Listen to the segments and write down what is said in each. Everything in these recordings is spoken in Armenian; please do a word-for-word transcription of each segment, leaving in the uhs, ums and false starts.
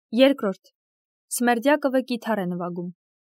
Երկրորդ. Սմերդյակովը կիթառ է նվագում։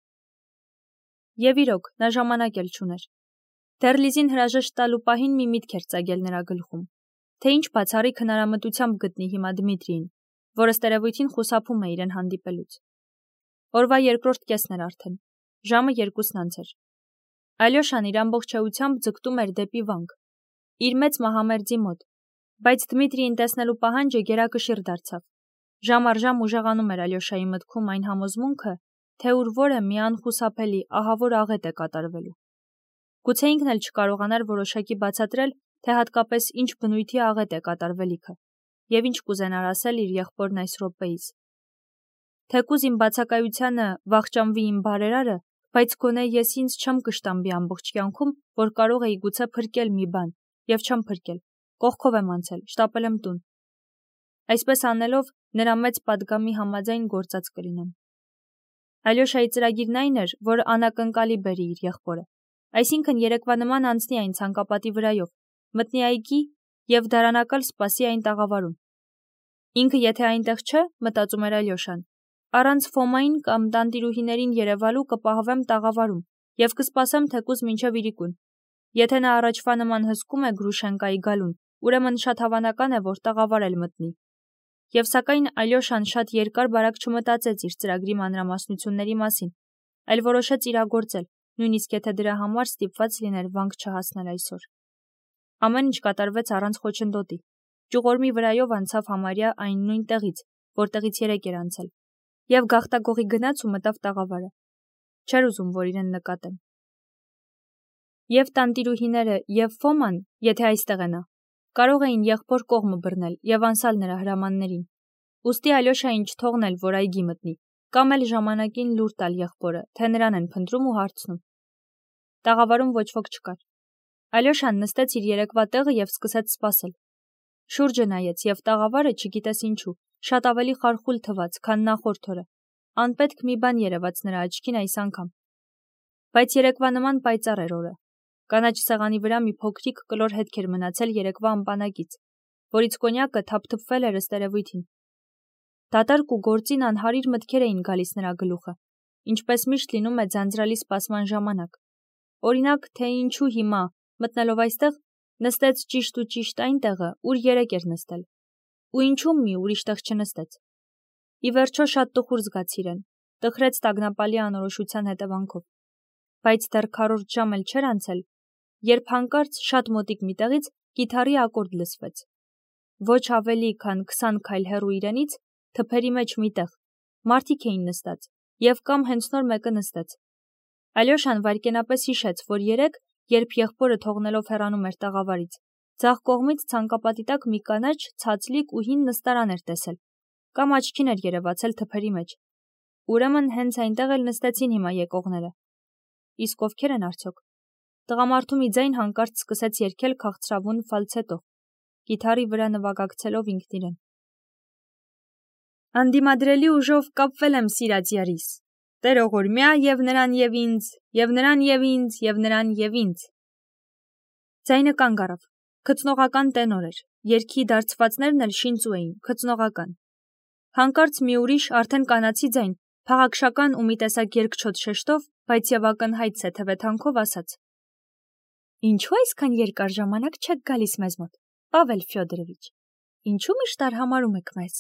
Եվ իրոք, նա ժամանակ էլ չուներ։ Դեռ Լիզին հրաժեշտ տալու պահին մի միտք էր ծագել նրա գլխում, թե ինչ բացառիկ հնարամտությամբ գտնի հիմա Դմիտրիին, որը ստերևույթին խուսափում է իրեն հանդիպելուց։ Օրվա երկրորդ կեսն էր արդեն, ժամը երկուսն անց էր։ Ալյոշան իր ամբողջ էությամբ ձգտում էր դեպի վանք, իր մեծ մահամերձի մոտ, բայց Դմիտրիին տեսնելու պահանջը գերակշիռ դարձավ։ Ժամ առ ժամ ուժեղանում էր Ալյոշայի մտքում այն համոզմունքը, թե ուր որը մի անխուսափելի ահավոր աղետ է կատարվելու։ Գուցե ինքն էլ չկարողանար որոշակի բացատրել, թե հատկապես ինչ բնույթի աղետ է կատարվելիքը, եւ ինչ կուզենար ասել իր եղբորն այս րոպեից։ Թեկուզ իմ բացակայությանը վախճանվի իմ բարերարը, բայց գոնե ես ինձ չեմ կշտամբի ամբողջ կյանքում, որ կարող էի գուցե փրկել մի բան, եւ չեմ փրկել, կողքով եմ անցել, շտապել եմ տուն։ Այսպես անելով, նրա մեծ պատգամի համաձայն գործած կլինեմ։ Ալյոշայի ծրագիրն այն էր, որ անակնկալի բերի իր եղբորը, այսինքն երեկվա նման անցնի այն ցանկապատի վրայով, մտնի այգի եւ դարանակալ սպասի այն տաղավարում։ Ինքը եթե այնտեղ չէ, մտածում էր Ալյոշան, առանց Ֆոմային կամ տանտիրուհիներին երևալու կպահվեմ տաղավարում եւ կսպասեմ թեկուզ մինչեւ իրիկուն։ Եթե նա առաջվա նման հսկում է Գրուշենկայի գալուն, ուրեմն շատ հավանական է, որ տաղավար էլ մտնի։ Եվ սակայն Ալյոշան շատ երկար բարակ չմտածեց իր ծրագրի մանրամասնությունների մասին, այլ որոշեց իրագործել, նույնիսկ եթե դրա համար ստիպված լիներ վանք չհասնել այսօր։ Ամեն ինչ կատարվեց առանց խոչընդոտի։ Ճյուղորմի վրայով անցավ համարյա այն նույն տեղից, որտեղից երեկ էր անցել, եւ գաղտագողի գնաց ու մտավ տաղավարը։ Չէր ուզում, որ իրեն նկատեն։ Եվ տանտիրուհիները, եւ Ֆոման, եթե այստեղ է նա, կարող էին եղբոր կողմը բռնել եւ անսալ նրա հրամաններին։ Ուստի Ալյոշային չթողնել, որ այգի մտնի, կամ էլ ժամանակին լուր տալ եղբորը, թե նրան են փնտրում ու հարցնում։ Տաղավարում ոչ ոք չկար։ Ալյոշան նստեց իր երեկվա տեղը եւ սկսեց սպասել։ Շուրջը նայեց եւ տաղավարը, չգիտես ինչու, շատ ավելի խարխուլ թվաց, քան նախորդ օրը։ Անպետք մի բան երևաց նրա աչքին այս անգամ։ Բայց երեկվա նման պայծառ էր օրը։ Կանաչ սեղանի վրա մի փոքրիկ կլոր հետք էր մնացել երեկվա ամպանակից, որից կոնյակը թափթփվել էր ըստ երևույթին։ Դատարկ ու գործին անհարիր մտքեր էին գալիս նրա գլուխը, ինչպես միշտ լինում է ձանձրալի սպասման ժամանակ։ Օրինակ, թե ինչու հիմա, մտնելով այստեղ, նստեց ճիշտ ու ճիշտ այն տեղը, ուր երեկ էր նստել, ու ինչու մի ուրիշ տեղ չնստեց։ Ի վերջո շատ տխուր զգաց իրեն, տխրեց տագնապալի անորոշության հետևանքով։ Բայց դեռ քառորդ ժամ էլ չէր անցել, երբ հանկարծ շատ մոտիկ մի տեղից կիթառի ակորդ լսվեց։ Ոչ ավելի քան քսան քայլ հեռու իրենից, թփերի մեջ մի տեղ, մարդիկ էին նստած, եւ կամ հենց նոր մեկը նստեց։ Ալյոշան վայրկենապես հիշեց, որ երեկ, երբ եղբորը թողնելով հեռանում էր տաղավարից, ձախ կողմից ցանկապատի տակ մի կանաչ, ցածլիկ ու հին նստարան էր տեսել, կամ աչքին էր երևացել թփերի մեջ։ Ուրեմն հենց այնտեղ էլ նստեցին հիմա եկողները։ Իսկ ովքեր են արդյոք։ Տղամարդու մի ձայն հանկարծ սկսեց երգել քաղցրավուն ֆալցետով, կիթառի վրա նվագակցելով ինքն իրեն։ Անդիմադրելի ուժով կապվել եմ սիրած յարիս, տերողորմյա եւ նրան եւ ինձ, եւ նրան եւ ինձ, եւ նրան եւ ինձ։ Ձայնը կանգ առավ, քծնողական տենոր էր, երգի դարձվածներն էլ շինծու էին, քծնողական։ Հանկարծ մի ուրիշ, արդեն կանացի ձայն, փաղաքշական ու մի տեսակ երգչոտ շեշտով, բայց եւ ակնհայտ սեթևեթանքով ասաց. Ինչու այսքան երկար ժամանակ չեք գալիս մեզ մոտ, Պավել Ֆյոդորովիչ, ինչու միշտ արհամարում եք մեզ։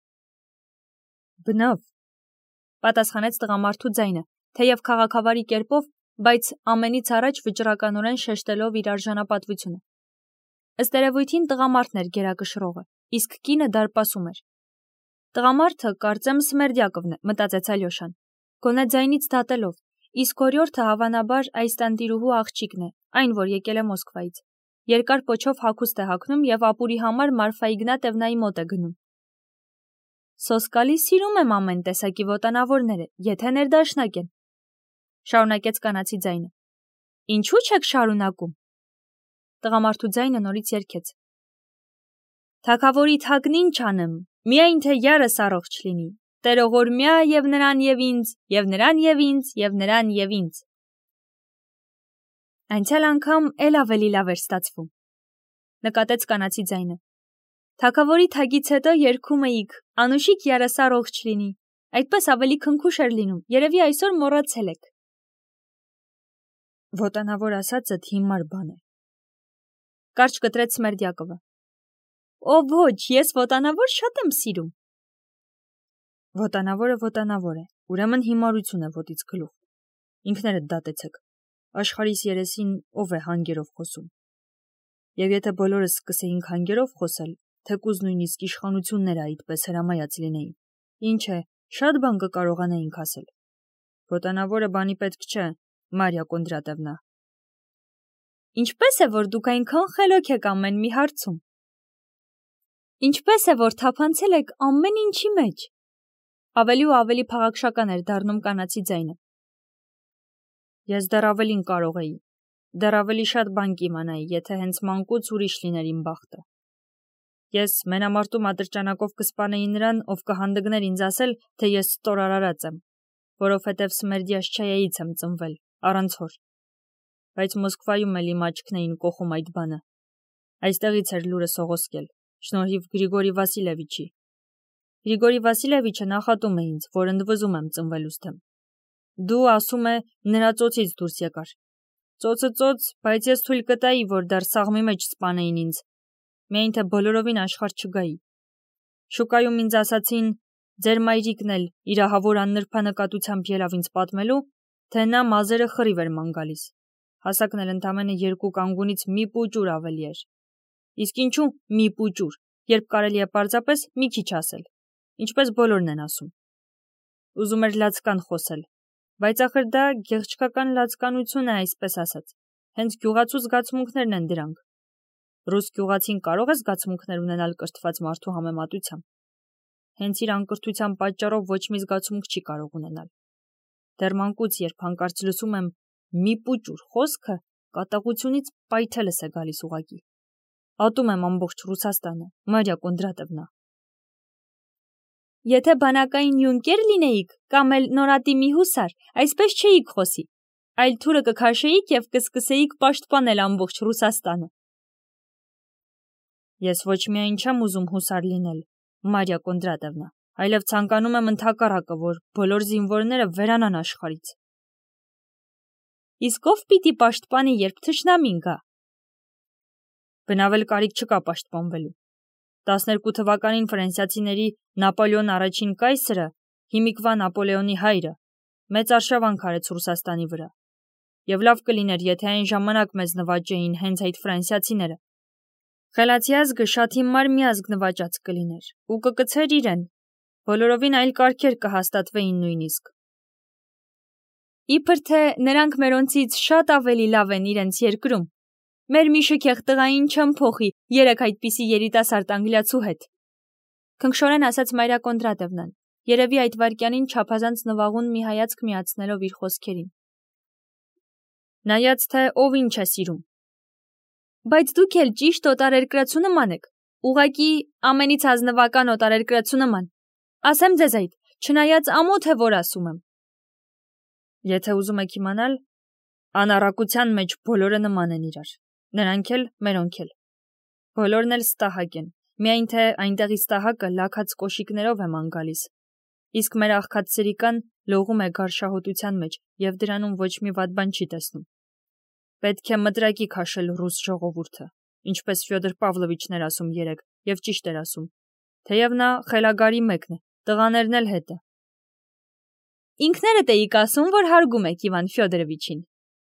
Բնավ, պատասխանեց տղամարդու ձայնը, թեև քաղաքավարի կերպով, բայց ամենից առաջ վճռականորեն շեշտելով իր արժանապատվությունը։ Ըստ երևույթին տղամարդն էր գերակշռողը, իսկ կինը դարպասում էր։ Տղամարդը կարծեմ Սմերդյակովն է, մտածեց Ալյոշան, գոնե ձայնից դատելով, իսկ օրիորդը հավանաբար այս տանտիրուհու աղջիկն է, այն, որ եկել է Մոսկվայից։ Երկար պոչով հագուստ է հագնում եւ ապուրի համար Մարֆա Իգնատևնայի մոտ է գնում։ Սոսկալի սիրում եմ ամեն տեսակի ոտանավորները, եթե ներդաշնակ են, շարունակեց կանացի ձայնը։ Ինչու չեք շարունակում։ Տղամարդու ձայնը նորից երգեց։ Թագավորի թագն ինչ անեմ, միայն թե յարս առողջ լինի, տերողորմյա եւ նրան եւ ինձ, եւ նրան եւ ինձ, եւ նրան եւ ինձ։ Այնցել անգամ էլ ավելի լավ էր ստացվում, նկատեց կանացի ձայնը։ Թագավորի թագից հետո երգում էիք, Անուշիկ երասար ողջ լինի, այդպես ավելի քնքուշ էր լինում, երևի այսօր մոռացել եք։ Ոտանավոր ասածդ հիմար բան է։ Կարճ կտրեց Սմերդյակովը։ Ո ոչ, ես ոտանավոր շատ եմ սիրում։ Ոտանավորը ոտանավոր է, ուրեմն հիմարություն է ոտից գլուխ։ Ինքներդ դատեցեք։ Աշխարհիս երեսին ով է հանգերով խոսում։ Եվ եթե բոլորս սկսեինք հանգերով խոսել, թեկուզ նույնիսկ իշխանությունները այդպես հրամայած լինեին, ինչ է, շատ բան կկարողանայինք ասել։ Ոտանավորը բանի պետք չէ, Մարիա Կոնդրատևնա։ Ինչպես է, որ դուք այնքան խելոք եք ամեն մի հարցում։ Ինչպես է, որ թափանցել եք ամեն ինչի մեջ։ Ավելի ու ավելի փաղաքշական էր դառնում կանացի ձայնը։ Ես դեռ ավելին կարող էի, դեռ ավելի շատ բան կիմանայի, եթե հենց մանկուց ուրիշ լիներ իմ բախտը։ Ես մենամարտում ատրճանակով կսպանեի նրան, ով կհանդգներ ինձ ասել, թե ես ստորարարած եմ, որովհետև Սմերդյաշչայայից եմ ծնվել, առանց հոր։ Բայց Մոսկվայում էլ իմ աչքն էին կոխում այդ բանը։ Այստեղից էր լուրը սողոսկել, շնորհիվ Գրիգորի Վասիլևիչի։ Գրիգորի Վասիլևիչը նախատում է ինձ, որ ընդվզում եմ ծնվելուց դեմ։ Դու, ասում է, նրա ծոցից դուրս եկար։ Ծոցը ծոց, բայց ես թույլ կտայի, որ դեռ սաղմի մեջ սպանեին ինձ, միայն թե բոլորովին աշխարհ չգայի։ Շուկայում ինձ ասացին, ձեր մայրիկն էլ իրահավոր աննրբանկատությամբ ելավ ինձ պատմելու, թե նա մազերը խռիվ էր ման գալիս։ Հասակն էլ ընդամենը երկու կանգունից մի պուճուր ավելի էր։ Իսկ ինչու մի պուճուր, երբ կարելի է պարզապես մի քիչ ասել, ինչպես բոլորն են ասում։ Ուզում էր լացկան խոսել, բայց ախր դա գեղչկական լացկանություն է, այսպես ասած։ Հենց գյուղացու զգացմունքներն են դրանք։ Ռուս գյուղացին կարող է զգացմունքներ ունենալ կրթված մարդու համեմատությամբ։ Հենց իր անկրթության պատճառով ոչ մի զգացմունք չի կարող ունենալ։ Դեռ մանկուց, երբ հանկարծ լսում եմ մի պուճուր խոսքը, կատաղությունից պայթելս է գալիս ուղակի։ Ատում եմ ամբողջ Ռուսաստանը, Մարիա Կոնդրատևնա։ Եթե բանակային յունկեր լինեիք, կամ էլ նորատիմի հուսար, այսպես չէիք խոսի, այլ թուրը կքաշեիք և կսկսեիք պաշտպանել ամբողջ Ռուսաստանը։ Ես ոչ միայն չեմ ուզում հուսար լինել, Մարիա Կոնդրատևնա, այլև ցանկանում եմ ընդհակառակը, որ բոլոր զինվորները վերանան աշխարհից։ Իսկ ով պիտի պաշտպանի, երբ թշնամին գա։ Բնավել կարիք չկա պաշտպանվելու։ տասներկու թվականին ֆրանսիացիների Նապոլեոն առաջին կայսրը, հիմիկվա Նապոլեոնի հայրը, մեծ արշավանք արեց Ռուսաստանի վրա։ Եվ լավ կլիներ, եթե այն ժամանակ մեզ նվաճեին հենց այդ ֆրանսիացիները։ Խելացի ազգը շատ հիմար մի ազգ նվաճած կլիներ, ու կկցեր իրեն, բոլորովին այլ կարգեր կհաստատվեին նույնիսկ։ Իբր թե նրանք մերոնցից շատ ավելի լավ են իրենց երկրում։ Մեր մի շքեղ տղային չեմ փոխի երեք այդպիսի երիտասարդ անգլիացու հետ։ Քնքշորեն ասաց Մարիա Կոնդրատևնան, երևի այդ վայրկյանին չափազանց նվաղուն մի հայացք միացնելով իր խոսքերին։ Նայած թե ով ինչ է սիրում։ Բայց դուք էլ ճիշտ օտարերկրացու նման եք, ուղղակի ամենից ազնվական օտարերկրացու նման։ Ասեմ ձեզ այդ, չնայած ամոթ է, որ ասում եմ։ Եթե ուզում եք իմանալ, անառակության մեջ բոլորը նման են իրար, նրանք էլ, մերոնք էլ։ Բոլորն էլ ստահակ են, միայն թե այնտեղի ստահակը լաքած կոշիկներով է ման գալիս։ Իսկ մեր աղքատ սրիկան լողում է գարշահոտության մեջ և դրանում ոչ մի վատ բան չի տեսնում։ Պետք է մտրակի քաշել ռուս ժողովուրդը, ինչպես Ֆյոդոր Պավլովիչն էր ասում երեկ, և ճիշտ էր ասում, թեև նա խելագարի մեկն է, տղաներն էլ հետը։ Ինքներդ էիք ասում, որ հարգում եք Իվան Ֆյոդորովիչին։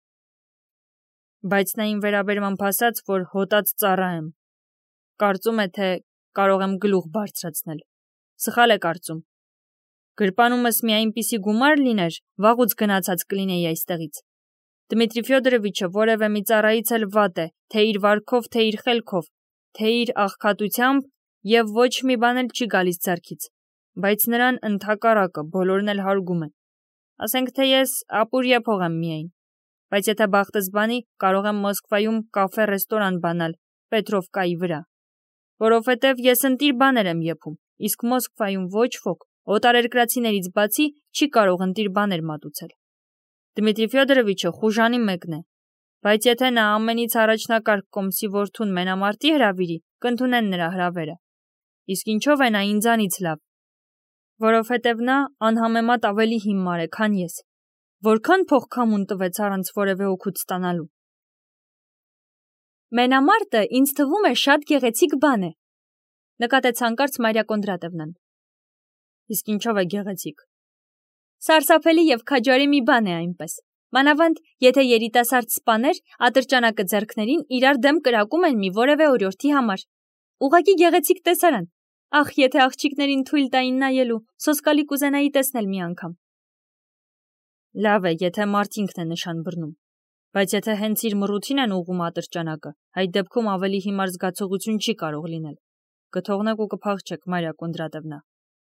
Բայց նա իմ վերաբերմամբ ասաց, որ հոտած ծառա եմ։ Կարծում է, թե կարող եմ գլուխ բարձրացնել։ Սխալ է կարծում։ Գրպանումս մի այնպիսի գումար լիներ, վաղուց գնացած կլինեի այստեղից։ Դմիտրի Ֆյոդորովիչը որևէ մի ծառայից էլ վատ է, թե իր վարքով, թե իր խելքով, թե իր աղքատությամբ, և ոչ մի բան էլ չի գալիս ձեռքից, բայց նրան ընդհակառակը բոլորն էլ հարգում են։ Ասենք թե ես ապուրյա փող եմ միայն, բայց եթե բախտս բանի, կարող եմ Մոսկվայում կաֆե-ռեստորան բանալ Պետրովկայի վրա, որովհետև ես ընտիր բաներ եմ եփում, իսկ Մոսկվայում ոչ ոք, օտարերկրացիներից բացի, չի կարող ընտիր բաներ մատուցել։ Դմիտրի Ֆյոդորովիչը խուժանի մեկն է, բայց եթե նա ամենից առաջնակարգ կոմսի որդուն մենամարտի հրավիրի, կընդունեն նրա հրավերը, Իսկ ինչով է նա ինձանից լավ։ Որովհետև նա անհամեմատ ավելի հիմար է, քան ես։ Որքան փող քամուն տվեց առանց որևէ օգուտ ստանալու։ Մենամարտը ինձ թվում է շատ գեղեցիկ բան է, նկատեց հանկարծ Մարիա Կոնդրատովնան։ Իսկ ինչով է գեղեցիկ։ Սարսափելի եւ քաջարի մի բան է այնպես։ Մանավանդ, եթե երիտասարդ սպաներ ատրճանակը ձեռքներին իրար դեմ կրակում են մի որևէ օրիորդի համար։ Ուղղակի գեղեցիկ տեսարան։ Ախ, եթե աղջիկներին թույլ տային նայելու, սոսկալի կուզենայի տեսնել մի անգամ։ Լավ է, եթե մարդ ինքն է նշան բռնում, բայց եթե հենց իր մռութին են ուղղում ատրճանակը, այդ դեպքում ավելի հիմար զգացողություն չի կարող լինել։ Կթողնեք ու կփախչեք, Մարիա Կոնդրատովնա։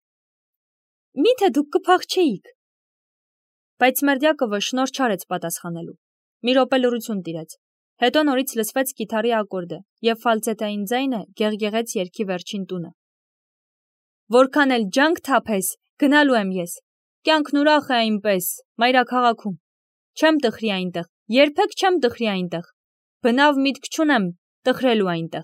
Միթե դուք կփախչեիք։ Բայց Սմերդյակովը շնորհ չարեց պատասխանելու։ Մի րոպե լռություն տիրեց։ Հետո նորից լսվեց կիթառի ակորդը, եւ ֆալցետային ձայնը գեղգեղեց երգի վերջին տունը։ Որքան էլ ջանք թափես, գնալու եմ ես։ Կյանքն ուրախ է այնպես, մայրաքաղաքում։ Չեմ տխրի այնտեղ, երբեք չեմ տխրի այնտեղ։ Բնավ միտք չունեմ տխրելու այնտեղ։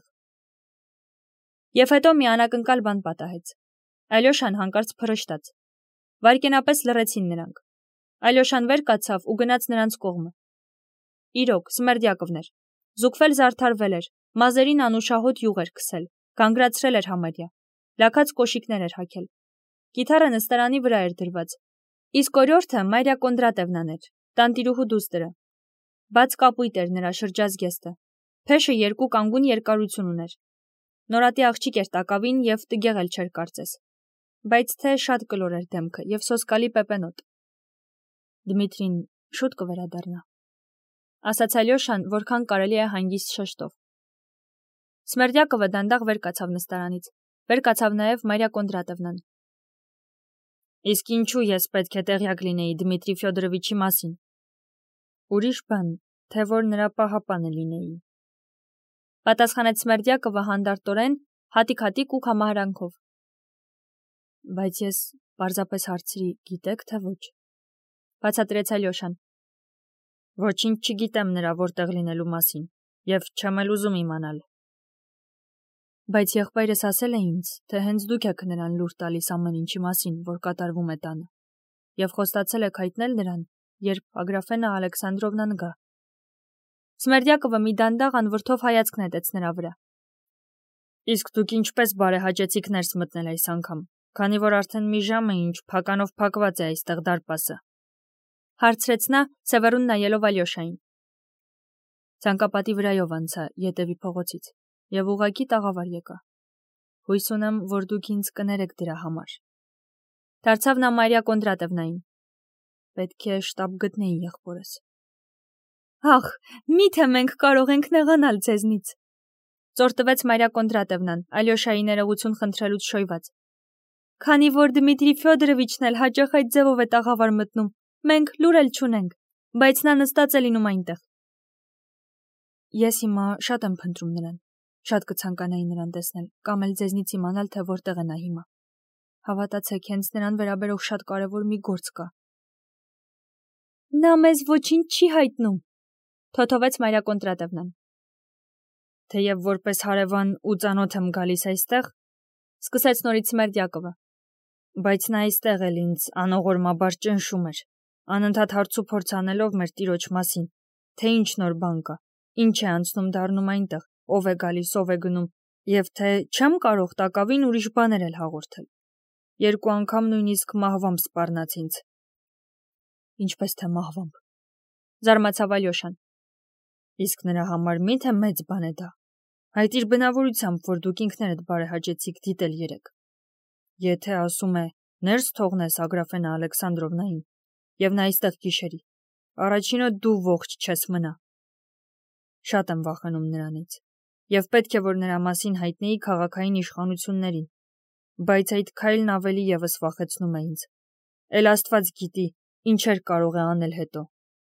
Եվ հետո մի անակնկալ բան պատահեց։ Ալյոշան հանկարծ փռշտաց։ Վայրկենապես լռեցին նրանք։ Ալյոշան վեր կացավ ու գնաց նրանց կողմը։ Իրոք, Սմերդյակովն էր։ Զուգվել զարդարվել էր, մազերին անուշահոտ յուղ էր քսել, գանգրացրել էր համարյա, լաքած կոշիկներ էր հագել։ Կիթառը նստարանի վրա էր դրված, իսկ օրիորդը Մարիա Կոնդրատովնան էր, տանտիրուհու դուստրը։ Բաց կապույտ էր նրա շրջազգեստը, փեշը երկու կանգուն երկարություն ուներ։ Նորատի աղջիկ էր տակավին եւ տգեղ էլ չէր կարծես, բայց թե շատ կլոր էր դեմքը եւ սոսկալի պեպենոտ։ Դմիտրին շուտ կվերադառնա, ասաց Ալյոշան, որքան կարելի է հանգիստ շեշտով։ Սմերդյակովը դանդաղ վեր կացավ նստարանից, վեր կացավ նաեւ Մարիա Կոնդրատովնան։ Իսկ ինչու ես պետք է տեղյակ լինեի Դմիտրի Ֆյոդորովիչի մասին։ Ուրիշ բան, թե որ նրա պահապանը լինեի։ Պատասխանեց Սմերդյակովը հանդարտորեն, հատիկ-հատիկ ու կամահարանքով։ Բայց ես պարզապես հարցրի, գիտեք թե ոչ։ Բացատրեց Ալյոշան։ Ոչինչ չգիտեմ նրա որտեղ լինելու մասին, եւ չեմ էլ ուզում իմանալ։ Բայց եղբայրս ասել է ինձ, թե հենց դուք եք նրան լուր տալիս ամեն ինչի մասին, որ կատարվում է տանը, եւ խոստացել եք հայտնել նրան, երբ Ագրաֆենա Ալեքսանդրովնան գա։ Սմերդյակովը մի դանդաղ անվրդով հայացք նետեց նրա վրա։ Իսկ դուք ինչպես բարեհաճեցիք ներս մտնել այս անգամ, քանի որ արդեն մի ժամ է ինչ փականով փակված է այստեղ դարպասը։ Հարցրեց նա, սևեռուն նայելով Ալյոշային։ Ցանկապատի վրայով անցա ետևի փողոցից եւ ուղակի տաղավար եկա։ Հույս ունեմ, որ դուք ինձ կներեք դրա համար։ Դարձավ նա Մարիա Կոնդրատովնային։ Պետք է շտապ գտնեի եղբորս։ Ախ, միթե մենք կարող ենք նեղանալ ձեզնից։ Ծորտվեց Մարիա Կոնդրատովնան, Ալյոշայի ներողություն խնդրելուց շոյված։ Քանի որ Դմիտրի Ֆյոդորովիչն էլ հաճախ այդ ձևով է տաղավար մտնում, մենք լուր էլ չունենք, բայց նա նստած է լինում այնտեղ։ Ես հիմա շատ եմ փնտրում նրան, շատ կցանկանայի նրան տեսնել, կամ էլ ձեզնից իմանալ, թե որտեղ է նա հիմա։ Հավատացեք, հենց նրան վերաբերող շատ կարևոր մի գործ կա։ Նա մեզ ոչինչ չի հայտնում, թոթովեց Մարիա Կոնդրատովնան։ Թեև որպես հարևան ու ծանոթ եմ գալիս այստեղ, սկսեց նորից Սմերդյակովը, բայց նա այստեղ էլ ինձ անողորմաբար ճնշում էր, անընդհատ հարց ու փորձ անելով մեր տիրոջ մասին, թե ինչ նոր բան կա, ինչ է անցնում դառնում այնտեղ, ով է գալիս, ով է գնում, եւ թե չեմ կարող տակավին ուրիշ բաներ էլ հաղորդել։ Երկու անգամ նույնիսկ մահվամբ սպառնաց ինձ։ Ինչպես թե մահվամբ։ Զարմացավ Ալյոշան։ Իսկ նրա համար միթե մեծ բան է դա։ Այդ իր բնավորությամբ, որ դուք ինքներդ բարեհաճեցիք դիտել երեք։ Եթե ասում է ներս թողնես Ագրաֆենա Ալեքսանդրովնային, եւ նա այստեղ գիշերի, առաջինը դու ողջ չես մնա։ Շատ եմ վախենում նրանից, եւ պետք է որ նրա մասին հայտնեի քաղաքային իշխանություններին, բայց այդ քայլն ավելի եւս վախեցնում է ինձ։ Էլ Աստված գիտի, ինչեր կարող է անել հետո։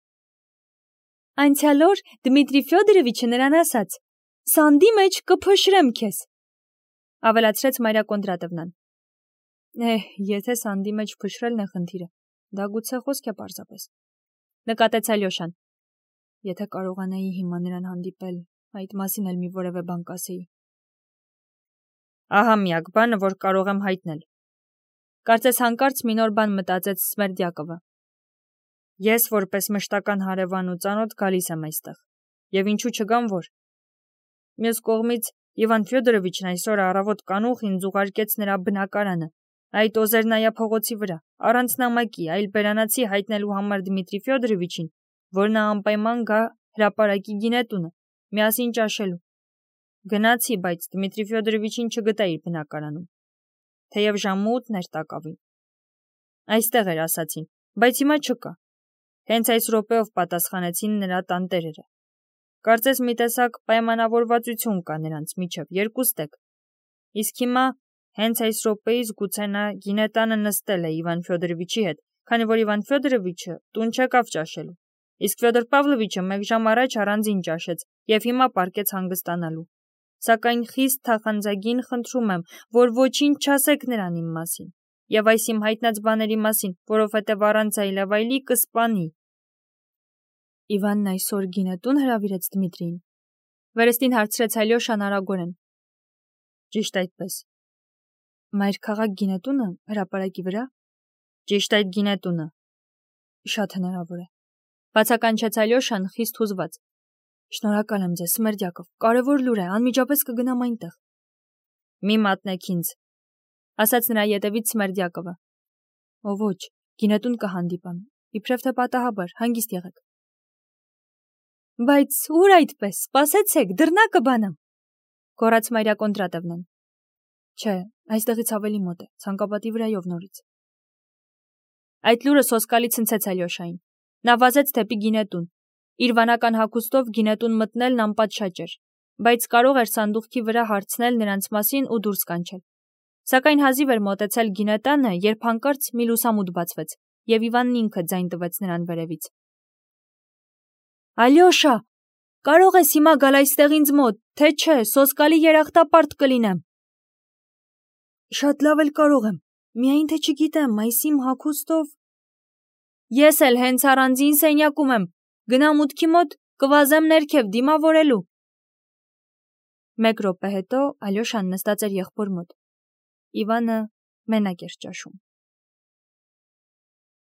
Անցյալ օր Դմիտրի Ֆյոդորովիչը նրան ասաց. «Սանդի մեջ կփշրեմ քեզ», ավելացրեց Մարիա Կոնդրատովնան։ Էհ, եթե սանդի մեջ փշրելն է խնդիրը, դա գուցե խոսք է պարզապես։ Նկատեց Ալյոշան։ Եթե կարողանայի հիմա նրան հանդիպել, այդ մասին էլ մի որևէ բան կասեի։ Ահա միակ բանը, որ կարող եմ հայտնել։ Կարծես հանկարծ մի նոր բան մտածեց Սմերդյակովը։ Ես որպես մշտական հարևան ու ծանոթ գալիս եմ այստեղ, եւ ինչու չգամ որ։ Մյուս կողմից Իվան Ֆյոդորովիչն այսօր առավոտ կանուխ ինձ ուղարկեց նրա բնակարանը, այդ Օզերնայա փողոցի վրա, առանց նամակի, այլ բերանացի հայտնելու համար Դմիտրի Ֆյոդորովիչին, որ նա անպայման գա հրապարակի գինետունը, միասին ճաշելու։ Գնացի, բայց Դմիտրի Ֆյոդորովիչին չգտա իր բնակարանում, թեև ժամը ութն էր տակավին։ Այստեղ էր ասացին, բայց հիմա չկա։ Հենց այս րոպեով պատասխանեցին նրա տանտերերը։ Կարծես մի տեսակ պայմանավորվածություն կա նրանց միջև, երկուստեք։ Իսկ հիմա հենց այս րոպեից գուցե նա գինետանը նստել է Իվան Ֆյոդորովիչի հետ, քանի որ Իվան Ֆյոդորովիչը տուն չեկավ ճաշելու։ Իսկ Ֆյոդոր Պավլովիչը մեկ ժամ առաջ առանձին ճաշեց եւ հիմա պառկեց հանգստանալու։ Սակայն խիստ թախանձագին խնդրում եմ, որ ոչինչ չասեք նրան իմ մասին եւ այս իմ հայտնած բաների մասին, որովհետեւ առանց այլևայլի կսպանի։ Իվանն այսօր գինետուն հրավիրեց Դմիտրիին։ Վերստին հարցրեց Ալյոշան արագորեն։ Ճիշտ այդպես։ Մայրքաղաք գինետունը հրապարակի վրա։ Ճիշտ այդ գինետունը։ Շատ հնարավոր է։ Բացականչեց Ալյոշան խիստ հուզված։ Շնորհակալ եմ ձեզ, Սմերդյակով, կարևոր լուր է, անմիջապես կգնամ այնտեղ։ Մի մատնեք ինձ, ասաց նրա ետևից Սմերդյակովը։ Ո ոչ, գինետուն կհանդիպեմ, իբրև թե պատահաբար, հանգիստ եղեք։ Բայց ուր այդպես, սպասեցեք, դռնակը բանամ, գոռաց Մարիա Կոնդրատովնան։ Չէ, այստեղից ավելի մոտ է, ցանկապատի վրայով նորից։ Այդ լուրը սոսկալի ցնցեց Ալյոշային։ Նա վազեց դեպի գինետուն։ Իր վանական հագուստով գինետուն մտնելն անպատշաճ էր, բայց կարող էր սանդուղքի վրա հարցնել նրանց մասին ու դուրս կանչել։ Սակայն հազիվ էր մոտեցել գինետանը, երբ հանկարծ մի լուսամուտ բացվեց, եւ Իվանն ինքը ձայն տվեց նրան վերևից։ Ալյոշա, կարող ես հիմա գալ այստեղ ինձ մոտ, թե չէ, սոսկալի երախտապարտ կլինեմ։ Շատ լավ էլ կարող եմ, միայն թե չգիտեմ, այս իմ հագուստով։ Ես էլ հենց առանձին սենյակում եմ, գնամ մուտքի մոտ, կվազեմ ներքև դիմավորելու։ Մեկ րոպե հետո Ալյոշան նստած էր եղբոր մոտ։ Իվանը մենակ էր ճաշում։